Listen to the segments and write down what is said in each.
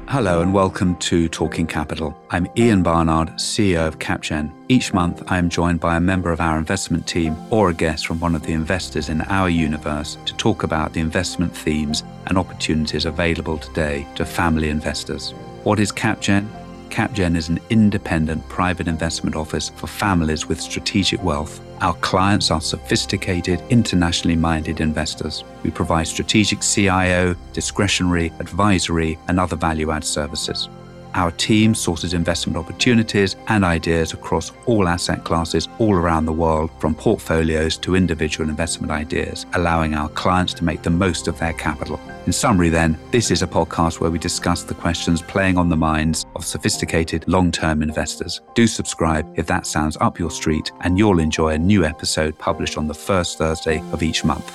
Hello and welcome to Talking Capital. I'm Ian Barnard, CEO of CapGen. Each month I am joined by a member of our investment team or a guest from one of the investors in our universe to talk about the investment themes and opportunities available today to family investors. What is CapGen? CapGen is an independent private investment office for families with strategic wealth. Our clients are sophisticated, internationally minded investors. We provide strategic CIO, discretionary, advisory, and other value-add services. Our team sources investment opportunities and ideas across all asset classes all around the world, from portfolios to individual investment ideas, allowing our clients to make the most of their capital. In summary then, this is a podcast where we discuss the questions playing on the minds of sophisticated long-term investors. Do subscribe if that sounds up your street, and you'll enjoy a new episode published on the first Thursday of each month.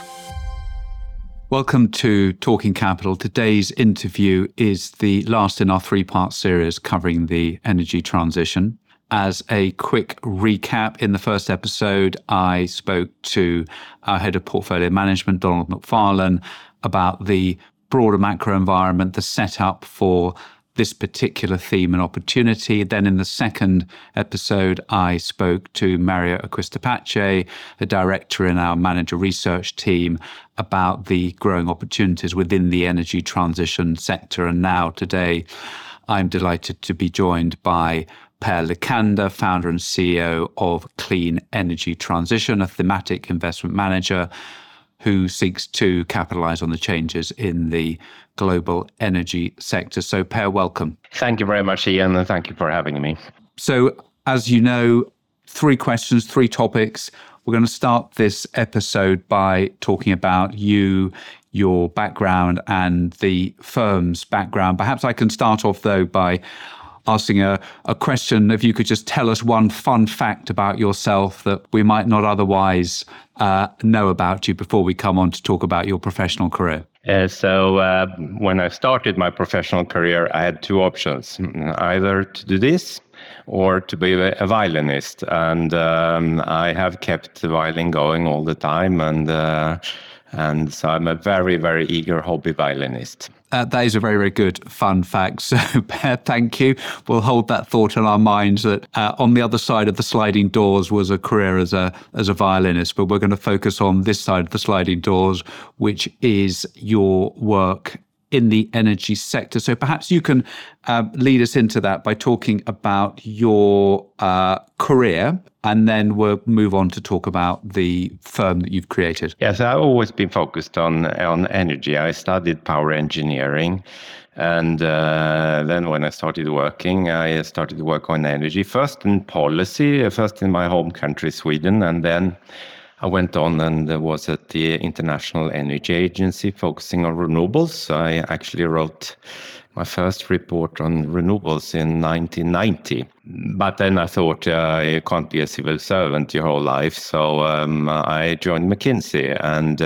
Welcome to Talking Capital. Today's interview is the last in our three-part series covering the energy transition. As a quick recap, in the first episode, I spoke to our head of portfolio management, Donald McFarlane, about the broader macro environment, the setup for this particular theme and opportunity. Then in the second episode, I spoke to Mario Acquistapace, a director in our manager research team, about the growing opportunities within the energy transition sector. And now today, I'm delighted to be joined by Per Likander, founder and CEO of Clean Energy Transition, a thematic investment manager who seeks to capitalize on the changes in the global energy sector. So Per, welcome. Thank you very much, Ian, and thank you for having me. So as you know, 3 questions, 3 topics. We're going to start this episode by talking about you, your background and the firm's background. Perhaps I can start off though by asking a question. If you could just tell us one fun fact about yourself that we might not otherwise know about you before we come on to talk about your professional career. So when I started my professional career, I had 2 options, either to do this or to be a violinist. And I have kept the violin going all the time. And so I'm a very, very eager hobby violinist. That is a very, very good fun fact. So, Per, thank you. We'll hold that thought in our minds that on the other side of the sliding doors was a career as a violinist, but we're going to focus on this side of the sliding doors, which is your work in the energy sector. So perhaps you can lead us into that by talking about your career, and then we'll move on to talk about the firm that you've created. Yes, I've always been focused on energy. I studied power engineering. And then when I started working, I started to work on energy, first in policy, first in my home country, Sweden, and then I went on and was at the International Energy Agency focusing on renewables. I actually wrote my first report on renewables in 1990. But then I thought you can't be a civil servant your whole life. So I joined McKinsey. And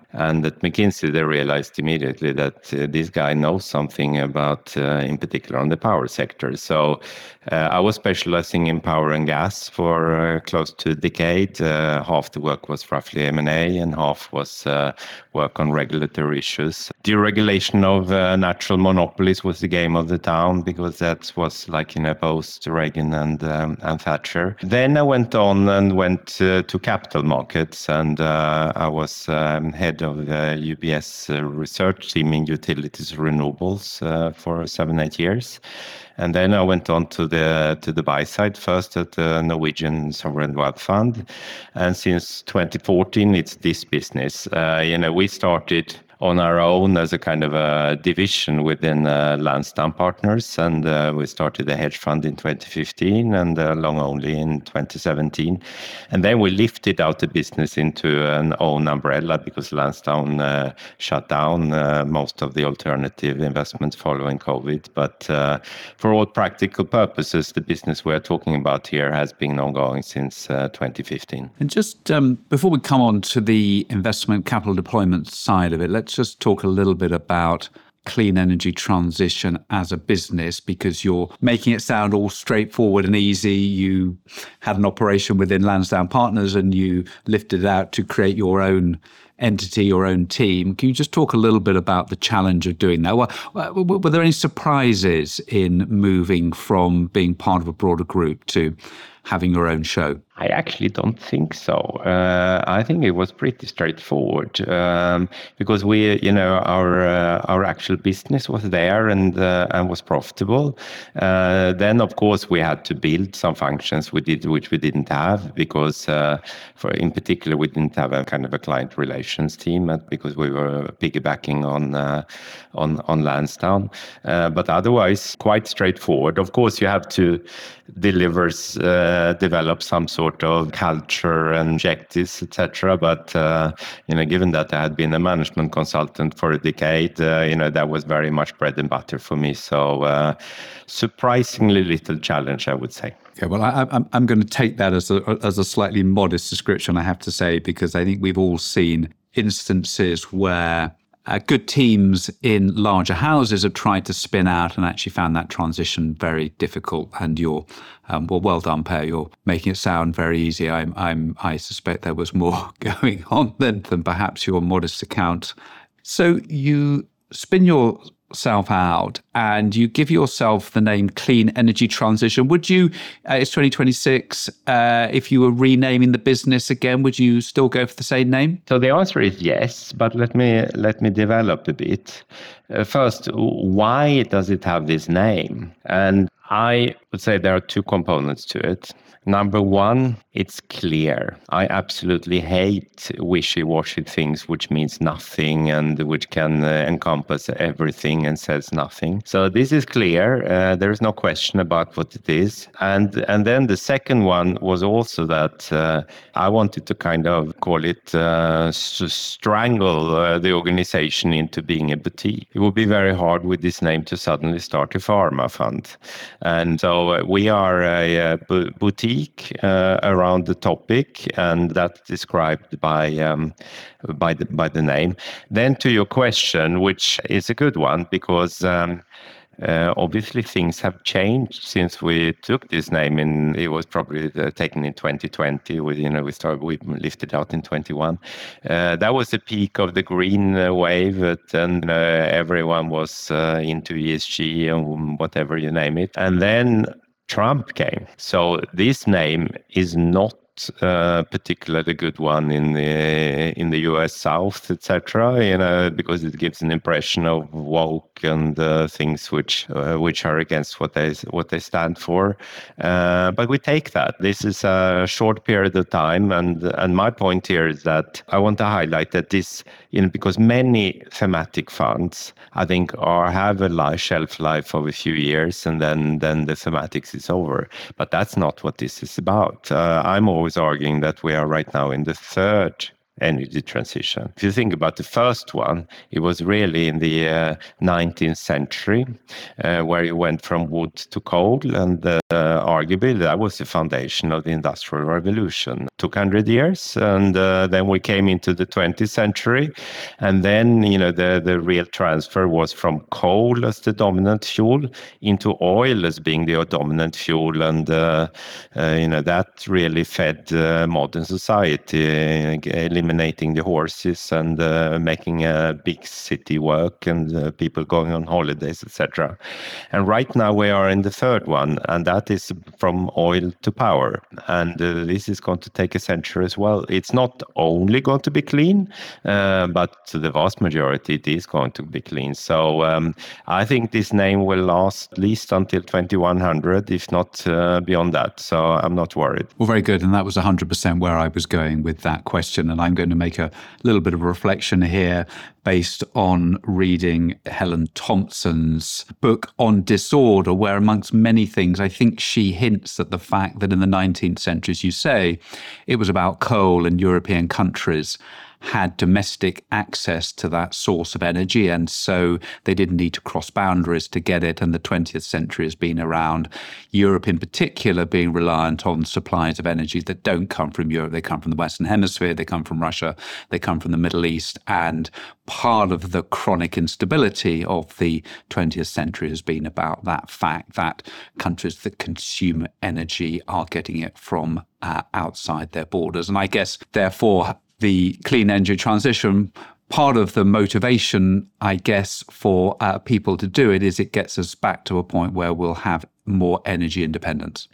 at McKinsey, they realized immediately that this guy knows something about, in particular, on the power sector. So I was specializing in power and gas for close to a decade. Half the work was roughly M&A and half was work on regulatory issues. Deregulation of natural monopolies was the game of the town, because that was like in a post-Reagan and Thatcher. Then I went on and went to capital markets, and I was head of the UBS research team in utilities renewables for 7-8 years. And then I went on to the buy side, first at the Norwegian Sovereign Wealth Fund. And since 2014, it's this business. We started on our own as a kind of a division within Lansdowne Partners. And we started a hedge fund in 2015 and long only in 2017. And then we lifted out the business into an own umbrella because Lansdowne shut down most of the alternative investments following COVID. But for all practical purposes, the business we're talking about here has been ongoing since 2015. And just before we come on to the investment capital deployment side of it, let's just talk a little bit about Clean Energy Transition as a business, because you're making it sound all straightforward and easy. You had an operation within Lansdowne Partners and you lifted it out to create your own entity, your own team. Can you just talk a little bit about the challenge of doing that? Were there any surprises in moving from being part of a broader group to having your own show? I actually don't think so. I think it was pretty straightforward because our actual business was there and was profitable. Then, of course, we had to build some functions which we didn't have because, in particular, we didn't have a kind of a client relations team because we were piggybacking on Lansdowne. But otherwise, quite straightforward. Of course, you have to develop some sort of culture and objectives, etc. But given that I had been a management consultant for a decade, that was very much bread and butter for me. So surprisingly little challenge, I would say. Okay, well, I'm going to take that as a slightly modest description, I have to say, because I think we've all seen instances where good teams in larger houses have tried to spin out and actually found that transition very difficult. And you're, well done, Per. You're making it sound very easy. I suspect there was more going on than perhaps your modest account. So you spin yourself out and you give yourself the name Clean Energy Transition. Would you, it's 2026, if you were renaming the business again, would you still go for the same name? So the answer is yes, but let me develop a bit. First, why does it have this name? And I would say there are two components to it. Number one, it's clear. I absolutely hate wishy-washy things which means nothing and which can encompass everything and says nothing. So this is clear. There is no question about what it is. And then the second one was also that I wanted to kind of call it strangle the organization into being a boutique. It would be very hard with this name to suddenly start a pharma fund. And so we are a boutique around the topic, and that's described by the name. Then to your question, which is a good one, because obviously things have changed since we took this name. It was probably taken in 2020. We lifted out in 21. That was the peak of the green wave, and everyone was into ESG and whatever you name it. And then Trump came. So this name is not particularly a good one in the US South, etc. Because it gives an impression of woke and things which are against what they stand for. But we take that. This is a short period of time, and my point here is that I want to highlight that this, because many thematic funds, I think, have a shelf life of a few years, and then the thematics is over. But that's not what this is about. I'm always arguing that we are right now in the third energy transition. If you think about the first one, it was really in the 19th century where you went from wood to coal, and arguably that was the foundation of the Industrial Revolution. It took 100 years, and then we came into the 20th century, and then the real transfer was from coal as the dominant fuel into oil as being the dominant fuel, and that really fed modern society, eliminating the horses and making a big city work and people going on holidays, etc. And right now we are in the third one, and that is from oil to power. And this is going to take a century as well. It's not only going to be clean, but the vast majority it is going to be clean. So I think this name will last at least until 2100, if not beyond that. So I'm not worried. Well, very good. And that was 100% where I was going with that question. And I'm going to make a little bit of a reflection here based on reading Helen Thompson's book on disorder, where amongst many things, I think she hints at the fact that in the 19th century, as you say, it was about coal, and European countries had domestic access to that source of energy, and so they didn't need to cross boundaries to get it. And the 20th century has been around Europe in particular being reliant on supplies of energy that don't come from Europe. They come from the Western Hemisphere, they come from Russia, they come from the Middle East. And part of the chronic instability of the 20th century has been about that fact that countries that consume energy are getting it from outside their borders. And I guess, therefore, the clean energy transition, part of the motivation, I guess, for people to do it is it gets us back to a point where we'll have more energy independence.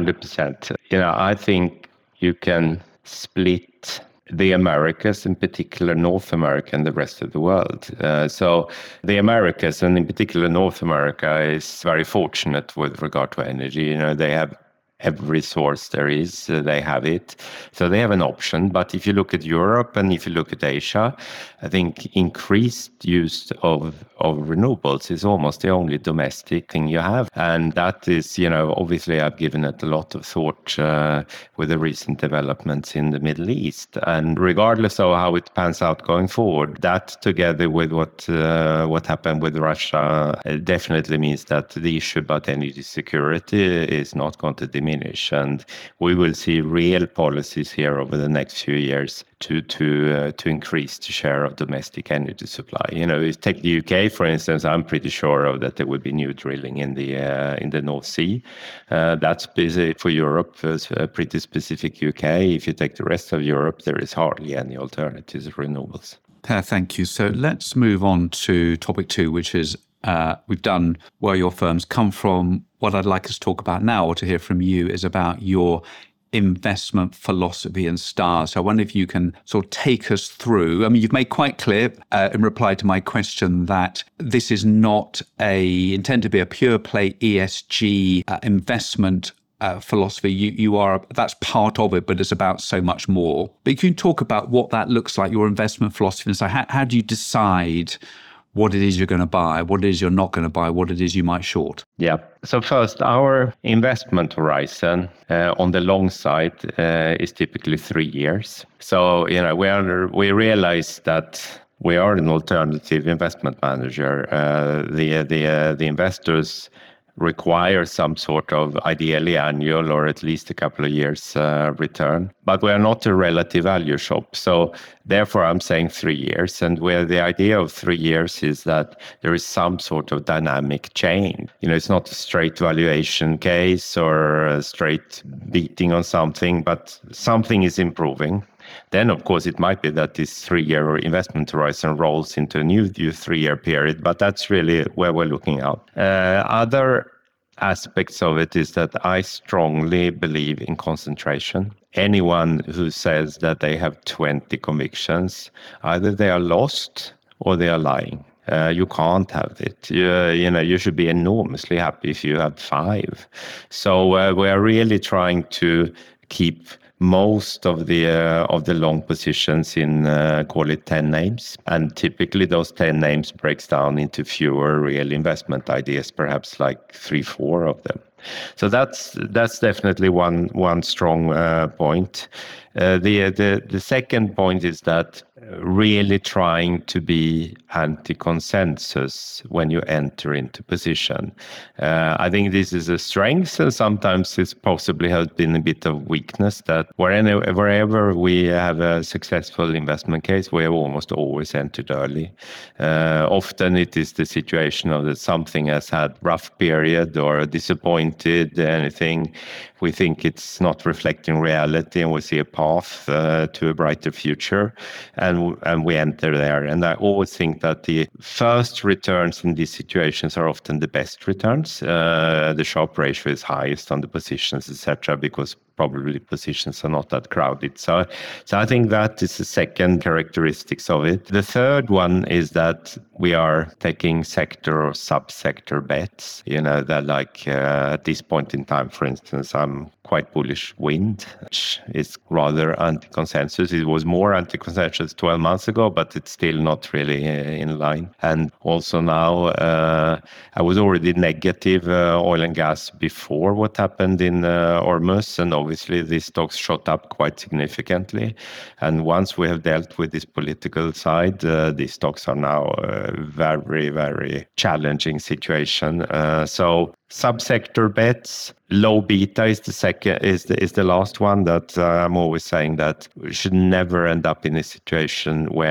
100%. I think you can split the Americas, in particular North America, and the rest of the world. So the Americas, and in particular North America, is very fortunate with regard to energy. They have every source there is, they have it. So they have an option. But if you look at Europe and if you look at Asia, I think increased use of renewables is almost the only domestic thing you have. And that is, obviously I've given it a lot of thought with the recent developments in the Middle East. And regardless of how it pans out going forward, that together with what happened with Russia definitely means that the issue about energy security is not going to diminish. And we will see real policies here over the next few years to increase the share of domestic energy supply. Take the UK, for instance. I'm pretty sure that there will be new drilling in the North Sea. That's busy for Europe, a pretty specific UK. If you take the rest of Europe, there is hardly any alternatives of renewables. Per, thank you. So let's move on to topic 2, which is we've done where your firms come from. What I'd like us to talk about now, or to hear from you, is about your investment philosophy and stars. So I wonder if you can sort of take us through. I mean, you've made quite clear in reply to my question that this is not intended to be a pure play ESG investment philosophy. You are, that's part of it, but it's about so much more. But you can talk about what that looks like, your investment philosophy, and so how do you decide what it is you're going to buy, what it is you're not going to buy, what it is you might short? Yeah. So first, our investment horizon on the long side is typically 3 years. So, we realize that we are an alternative investment manager. The investors require some sort of ideally annual or at least a couple of years return. But we are not a relative value shop. So therefore, I'm saying 3 years. And where the idea of 3 years is that there is some sort of dynamic change. It's not a straight valuation case or a straight beating on something, but something is improving. Then, of course, it might be that this 3-year investment horizon rolls into a new 3-year period, but that's really where we're looking at. Other aspects of it is that I strongly believe in concentration. Anyone who says that they have 20 convictions, either they are lost or they are lying. You can't have it. You should be enormously happy if you have 5. So we are really trying to keep most of the long positions in call it 10 names, and typically those 10 names breaks down into fewer real investment ideas, perhaps like 3-4 of them. So that's definitely one strong point. The second point is that really trying to be anti-consensus when you enter into position. I think this is a strength, and sometimes it's possibly has been a bit of weakness that wherever we have a successful investment case, we have almost always entered early. Often it is the situation of that something has had rough period or disappointed, anything. We think it's not reflecting reality, and we see a path to a brighter future, and we enter there. And I always think that the first returns in these situations are often the best returns. The Sharpe ratio is highest on the positions, etc., because probably positions are not that crowded. So I think that is the second characteristics of it. The third one is that we are taking sector or sub-sector bets. That like at this point in time, for instance, I'm quite bullish wind, which is rather anti-consensus. It was more anti-consensus 12 months ago, but it's still not really in line. And also now, I was already negative oil and gas before what happened in Hormuz, and obviously these stocks shot up quite significantly. And once we have dealt with this political side, these stocks are now a very, very challenging situation. So subsector bets, low beta is the second, is the last one that I'm always saying that we should never end up in a situation where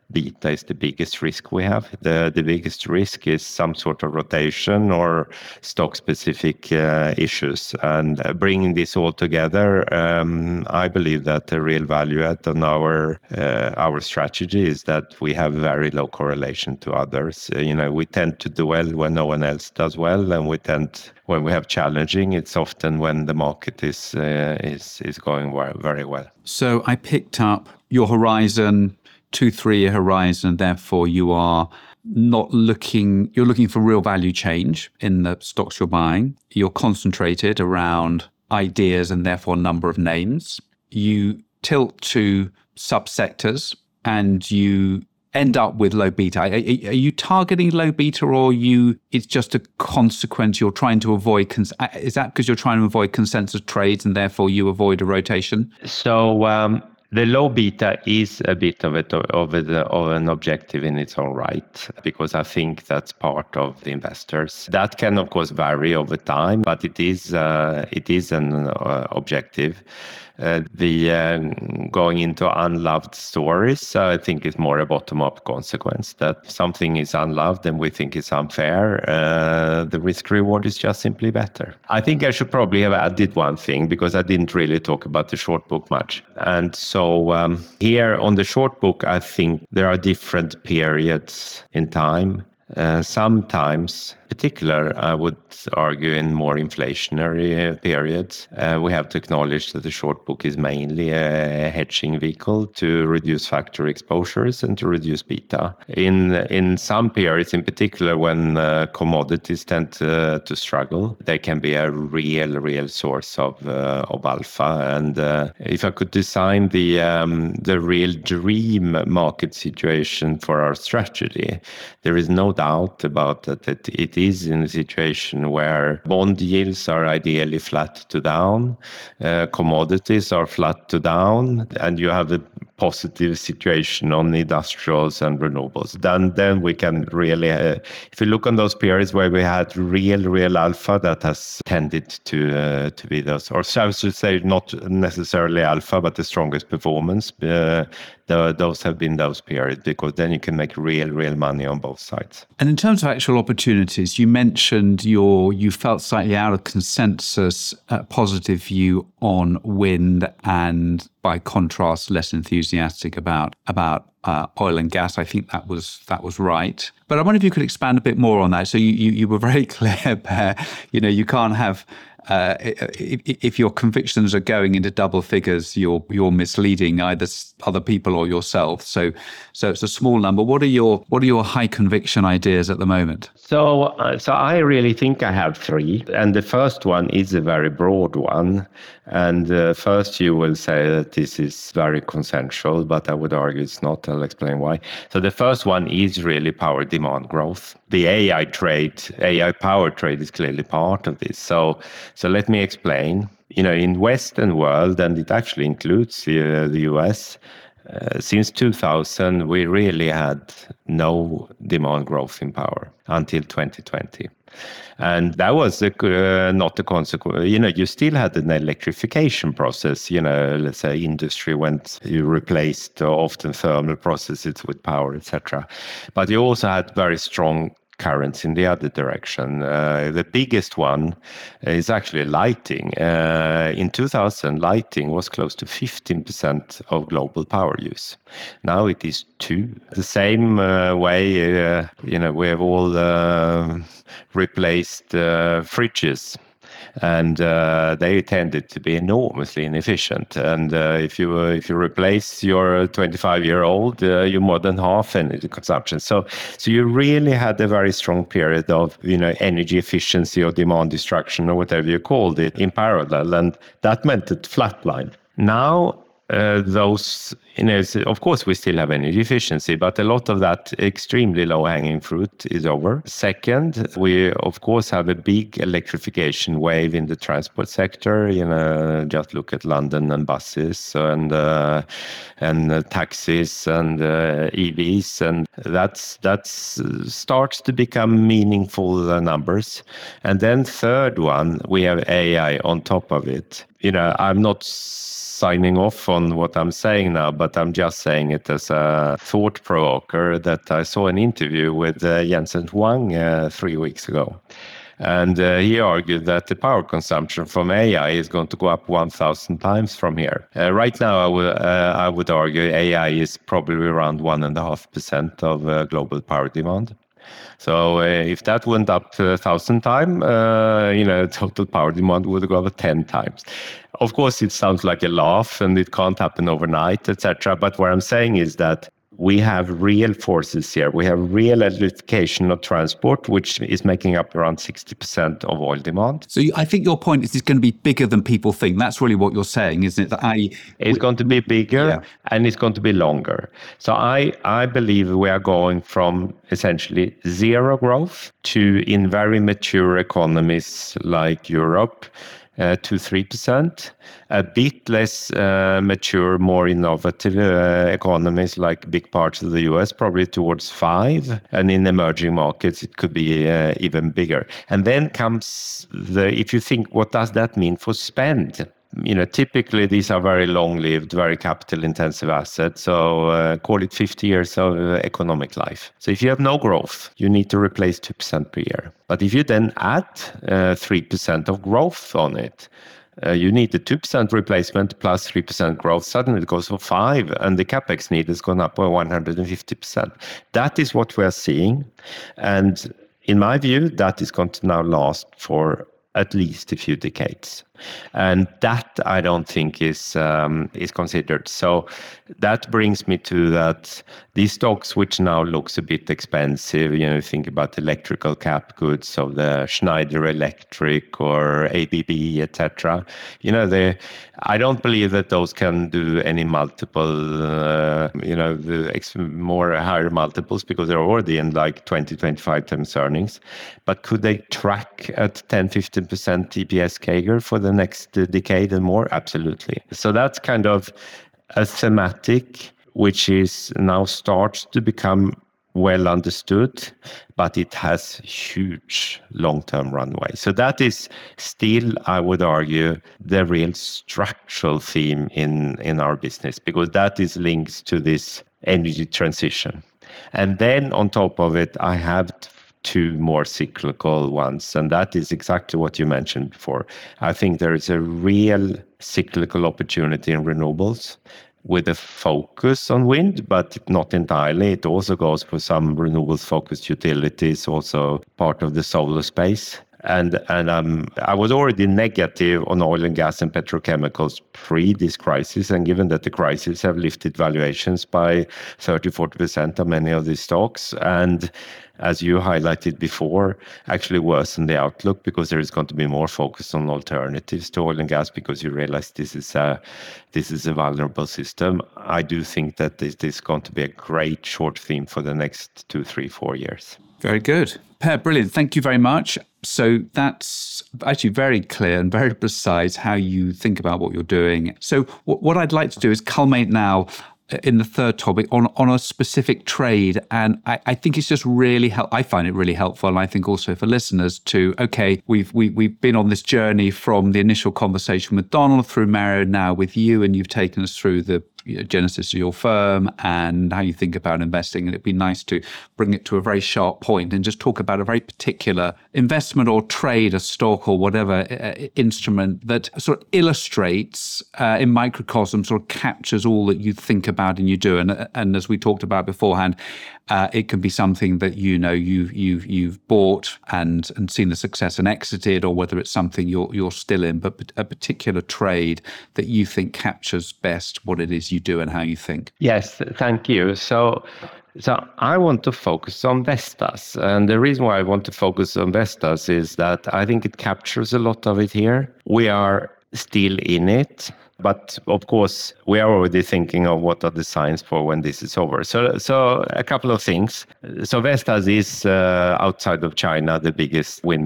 beta is the biggest risk we have. The biggest risk is some sort of rotation or stock-specific issues. And bringing this all together, I believe that the real value add on our strategy is that we have very low correlation to others. We tend to do well when no one else does well, and when we have challenging, it's often when the market is going very well. So I picked up your horizon, 2-3 year horizon. Therefore, you're looking for real value change in the stocks you're buying. You're concentrated around ideas and therefore number of names. You tilt to subsectors and you end up with low beta. Are you targeting low beta, or it's just a consequence you're trying to avoid? Is that because you're trying to avoid consensus trades and therefore you avoid a rotation? So the low beta is a bit of an objective in its own right, because I think that's part of the investors. That can, of course, vary over time, but it is an objective. Going into unloved stories, I think is more a bottom-up consequence, that something is unloved and we think it's unfair. The risk-reward is just simply better. I think I should probably have added one thing, because I didn't really talk about the short book much. And so here on the short book, I think there are different periods in time. Sometimes, particular, I would argue in more inflationary periods, we have to acknowledge that the short book is mainly a hedging vehicle to reduce factor exposures and to reduce beta. In some periods, in particular, when commodities tend to struggle, they can be a real source of alpha. And if I could design the real dream market situation for our strategy, there is no doubt about that it is in a situation where bond yields are ideally flat to down, commodities are flat to down, and you have a positive situation on industrials and renewables. Then we can really, if you look on those periods where we had real alpha, that has tended to be those, or I should say not necessarily alpha, but the strongest performance. Those have been those periods, because then you can make real money on both sides. And in terms of actual opportunities, you mentioned you felt slightly out of consensus, positive view on wind, and by contrast, less enthusiastic about oil and gas. I think that was right. But I wonder if you could expand a bit more on that. So you were very clear there. You can't have. If your convictions are going into double figures, you're misleading either other people or yourself. So it's a small number. What are your high conviction ideas at the moment? So I really think I have three, and the first one is a very broad one. And first you will say that this is very consensual, but I would argue it's not. I'll explain why. So the first one is really power demand growth. The AI power trade is clearly part of this. So let me explain. In Western world, and it actually includes the US, since 2000, we really had no demand growth in power until 2020. And that was not a consequence. You still had an electrification process. Let's say industry you replaced often thermal processes with power, etc. But you also had very strong currents in the other direction. The biggest one is actually lighting. In 2000, lighting was close to 15% of global power use. Now it is 2%. The same way, we have all replaced fridges. And they tended to be enormously inefficient. And if you replace your 25-year-old, you're more than half energy consumption. So you really had a very strong period of energy efficiency or demand destruction or whatever you called it in parallel, and that meant it flatlined. Now those, of course, we still have energy efficiency, but a lot of that extremely low-hanging fruit is over. Second, we, of course, have a big electrification wave in the transport sector. Just look at London and buses and taxis and EVs, and that starts to become meaningful numbers. And then third one, we have AI on top of it. I'm not signing off on what I'm saying now, but I'm just saying it as a thought provoker that I saw an interview with Jensen Huang 3 weeks ago. And he argued that the power consumption from AI is going to go up 1,000 times from here. Right now, I would argue AI is probably around 1.5% of global power demand. So if that went up to 1,000 times, total power demand would go up 10 times. Of course, it sounds like a laugh and it can't happen overnight, etc. But what I'm saying is that we have real forces here. We have real electrification of transport, which is making up around 60% of oil demand. So I think your point is it's going to be bigger than people think. That's really what you're saying, isn't it? It's going to be bigger and it's going to be longer. So I believe we are going from essentially zero growth to, in very mature economies like Europe, 2-3%, a bit less mature, more innovative economies like big parts of the US, probably towards 5%, and in emerging markets it could be even bigger. And then comes if you think, what does that mean for spend? Typically these are very long-lived, very capital-intensive assets. So call it 50 years of economic life. So if you have no growth, you need to replace 2% per year. But if you then add 3% of growth on it, you need the 2% replacement plus 3% growth. Suddenly it goes for 5%, and the capex need has gone up by 150%. That is what we are seeing, and in my view, that is going to now last for at least a few decades. And that I don't think is considered. So that brings me to that these stocks, which now looks a bit expensive, think about electrical cap goods, so the Schneider Electric or ABB, etc. I don't believe that those can do any multiple, more higher multiples, because they're already in like 20-25 times earnings. But could they track at 10-15% EPS CAGR for the next decade and more? Absolutely. So that's kind of a thematic which is now starts to become well understood, but it has huge long-term runway. So that is still, I would argue, the real structural theme in our business, because that is linked to this energy transition. And then on top of it, I have two more cyclical ones, and that is exactly what you mentioned before. I think there is a real cyclical opportunity in renewables with a focus on wind, but not entirely. It also goes for some renewables-focused utilities, also part of the solar space. And I was already negative on oil and gas and petrochemicals pre this crisis. And given that the crisis have lifted valuations by 30-40% on many of these stocks, and as you highlighted before, actually worsen the outlook, because there is going to be more focus on alternatives to oil and gas, because you realize this is a vulnerable system. I do think that this is going to be a great short theme for the next 2, 3, 4 years. Very good. Per, brilliant. Thank you very much. So that's actually very clear and very precise how you think about what you're doing. So what I'd like to do is culminate now in the third topic on a specific trade. And I think it's just really I find it really helpful. And I think also for listeners to, okay, we've been on this journey from the initial conversation with Donald through Mario, now with you, and you've taken us through the genesis of your firm and how you think about investing. And it'd be nice to bring it to a very sharp point and just talk about a very particular investment or trade, a stock or whatever instrument that sort of illustrates in microcosm, sort of captures all that you think about and you do. And as we talked about beforehand, it can be something that you've bought and seen the success and exited, or whether it's something you're still in, but a particular trade that you think captures best what it is you do and how you think. Yes, thank you. So I want to focus on Vestas. And the reason why I want to focus on Vestas is that I think it captures a lot of it here. We are still in it. But of course, we are already thinking of what are the signs for when this is over. So a couple of things. So Vestas is outside of China the biggest wind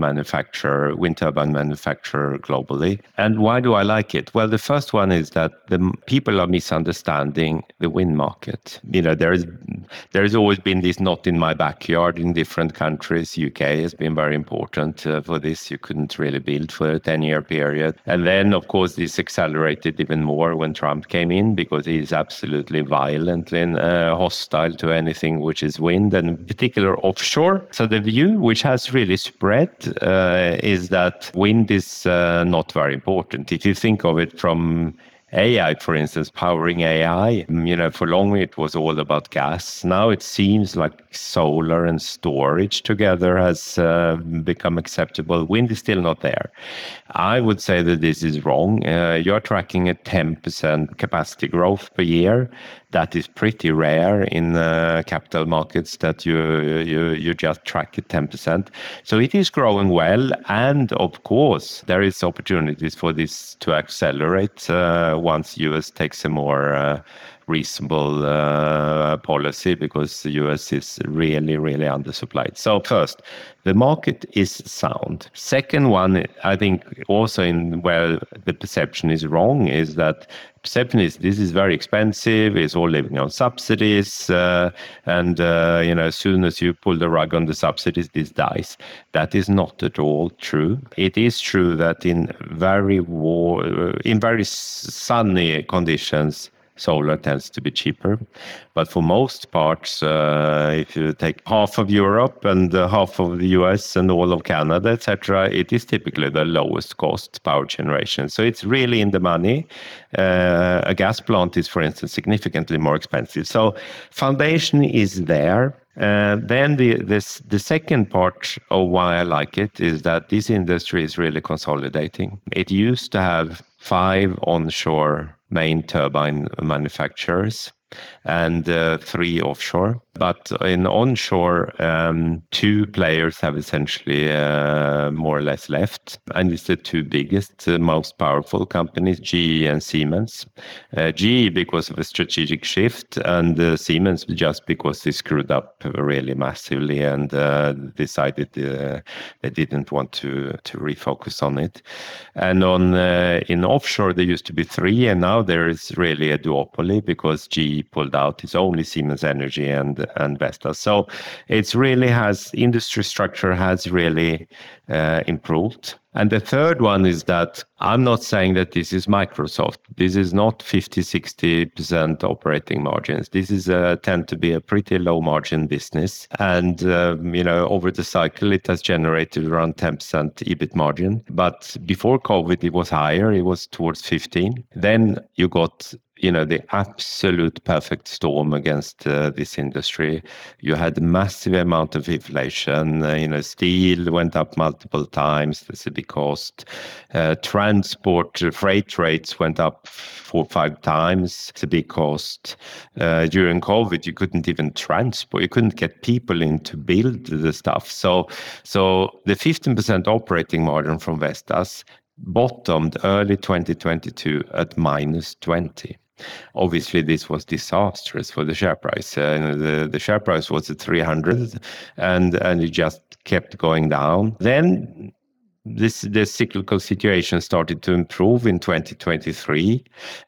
turbine manufacturer globally. And why do I like it? Well, the first one is that the people are misunderstanding the wind market. There has always been this not in my backyard in different countries. UK has been very important for this. You couldn't really build for a 10-year period. And then, of course, this accelerated even more when Trump came in, because he's absolutely violent and hostile to anything which is wind, and in particular offshore. So the view, which has really spread, is that wind is not very important. If you think of it from AI, for instance, powering AI, for long it was all about gas. Now it seems like solar and storage together has become acceptable. Wind is still not there. I would say that this is wrong. You're tracking a 10% capacity growth per year. That is pretty rare in capital markets, that you just track it 10%. So it is growing well, and of course there is opportunities for this to accelerate once US takes a more reasonable policy, because the US is really, really undersupplied. So first, the market is sound. Second one, I think also in where the perception is wrong, is that perception is this is very expensive, it's all living on subsidies, and as soon as you pull the rug on the subsidies, this dies. That is not at all true. It is true that in very sunny conditions, solar tends to be cheaper. But for most parts, if you take half of Europe and half of the US and all of Canada, etc., it is typically the lowest cost power generation. So it's really in the money. A gas plant is, for instance, significantly more expensive. So foundation is there. Then the second part of why I like it is that this industry is really consolidating. It used to have 5 onshore main turbine manufacturers and 3 offshore. But in onshore, 2 players have essentially more or less left. And it's the 2 biggest, most powerful companies, GE and Siemens. GE because of a strategic shift, and Siemens just because they screwed up really massively and decided they didn't want to refocus on it. And in offshore, there used to be 3, and now there is really a duopoly because GE pulled out. It's only Siemens Energy and Vestas. So it's really industry structure has really improved. And the third one is that I'm not saying that this is Microsoft. This is not 50-60% operating margins. This is tend to be a pretty low margin business. And, over the cycle, it has generated around 10% EBIT margin. But before COVID, it was higher. It was towards 15. Then you got the absolute perfect storm against this industry. You had a massive amount of inflation. Steel went up multiple times. That's a big cost. Transport, freight rates went up 4 or 5 times. It's a big cost. During COVID, you couldn't even transport. You couldn't get people in to build the stuff. So the 15% operating margin from Vestas bottomed early 2022 at -20. Obviously, this was disastrous for the share price. The share price was at 300, and it just kept going down. Then the cyclical situation started to improve in 2023.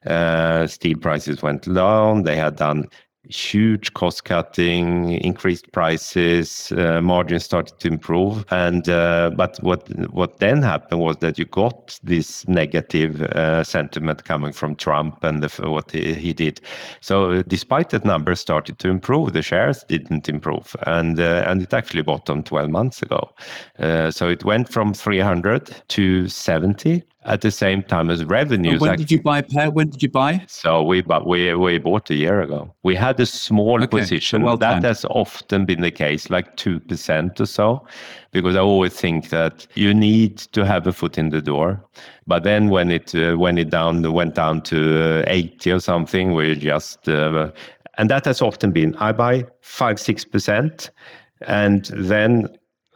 Steel prices went down. They had done huge cost cutting, increased prices, margins started to improve, and but what then happened was that you got this negative sentiment coming from Trump and what he did. So despite that numbers started to improve, the shares didn't improve, and it actually bottomed 12 months ago. So it went from 300 to 70. At the same time as revenues. When did you buy, Per? When did you buy? So we bought a year ago. We had a small position. Well, that has often been the case, like 2% or so, because I always think that you need to have a foot in the door. But then when it went down to 80 or something, we just and that has often been I buy 5-6%, and then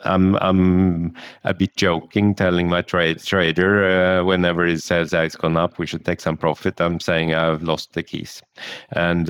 I'm a bit joking, telling my trader whenever he says it's gone up, we should take some profit. I'm saying I've lost the keys, and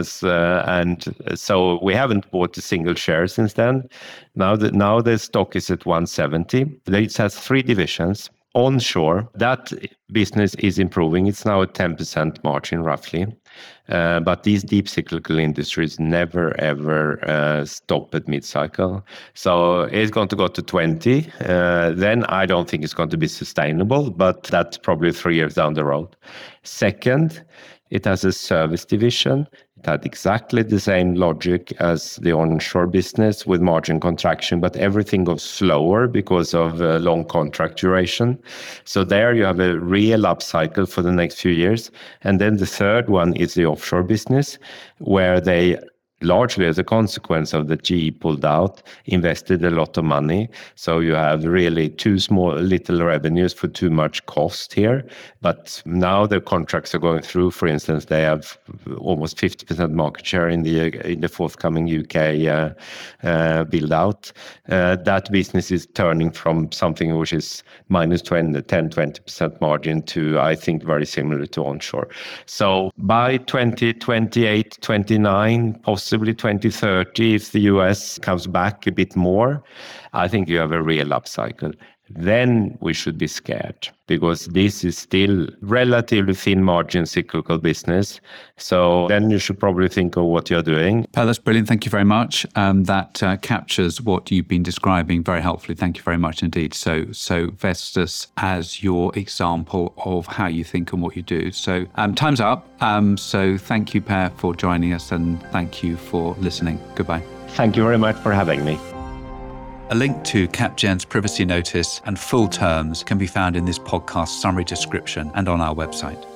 so we haven't bought a single share since then. Now the stock is at 170. It has 3 divisions. Onshore, that business is improving. It's now a 10% margin roughly. But these deep cyclical industries never ever stop at mid-cycle. So it's going to go to 20. Then I don't think it's going to be sustainable, but that's probably 3 years down the road. Second, it has a service division. It had exactly the same logic as the onshore business with margin contraction, but everything goes slower because of long contract duration. So there you have a real upcycle for the next few years. And then the third one is the offshore business, where they largely as a consequence of the GE pulled out, invested a lot of money. So you have really too small, little revenues for too much cost here. But now the contracts are going through. For instance, they have almost 50% market share in the forthcoming UK build out. That business is turning from something which is minus 10-20% margin to, I think, very similar to onshore. So by 2028, 29, possibly 2030, if the US comes back a bit more, I think you have a real upcycle. Then we should be scared because this is still relatively thin margin cyclical business. So then you should probably think of what you're doing. Per, that's brilliant. Thank you very much. That captures what you've been describing very helpfully. Thank you very much indeed. So Vestas as your example of how you think and what you do. So time's up. So thank you, Per, for joining us, and thank you for listening. Goodbye. Thank you very much for having me. A link to CapGen's privacy notice and full terms can be found in this podcast summary description and on our website.